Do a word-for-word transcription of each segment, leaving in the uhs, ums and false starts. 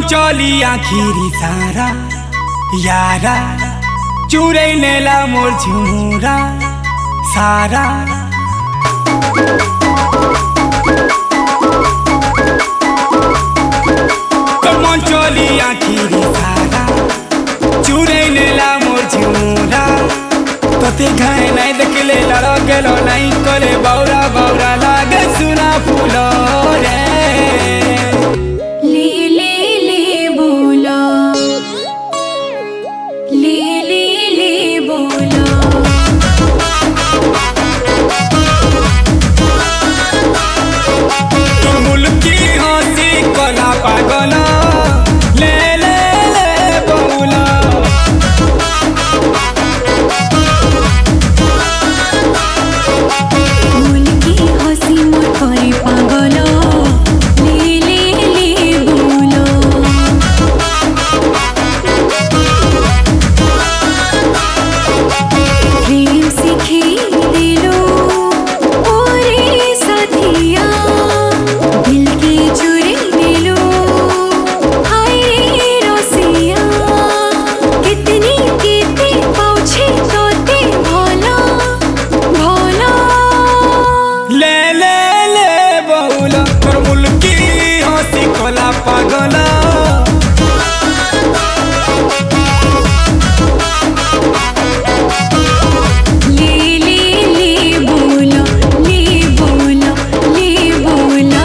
चली आखिरी सारा यारा चुरै नेला मोर झुमुरा सारा मन चली आखिरी सारा चुरै नेला मोर झुमुरा तोते घाय नहीं देखले लड़ गेलो नहीं करे बौरा बौरा लागे सुना फूलो रे पागल ले ले ले बौला फूल की हंसी मोर करे पागल ले ले ले बौला प्रेम सीखे दिलो ओरे साथिया दिल के चुरे पागल ले ले ले बोला ले बोला ले बोला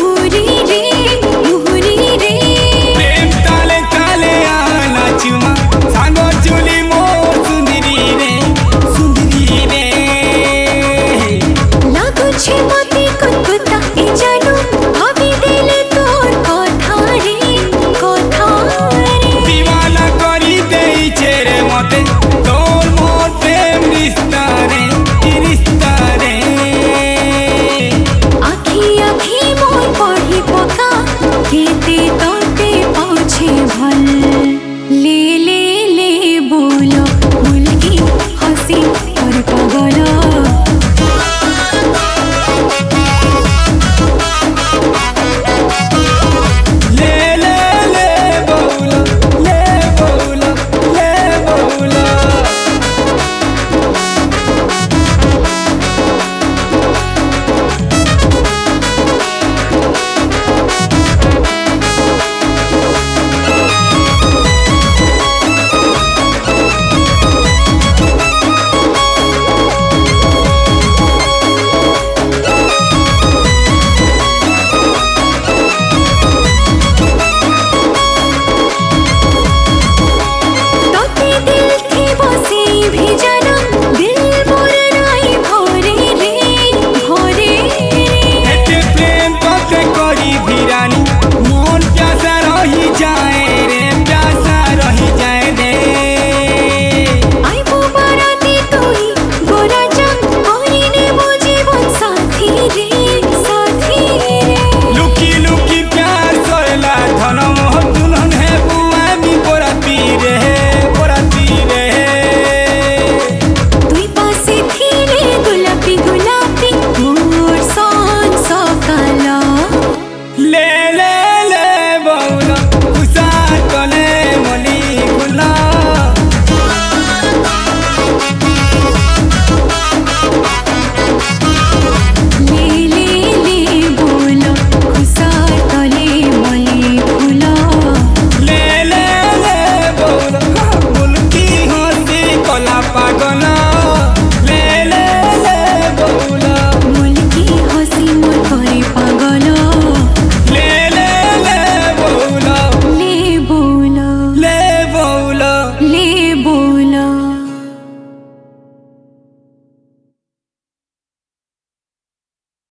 ताले ताले आ नाचुमा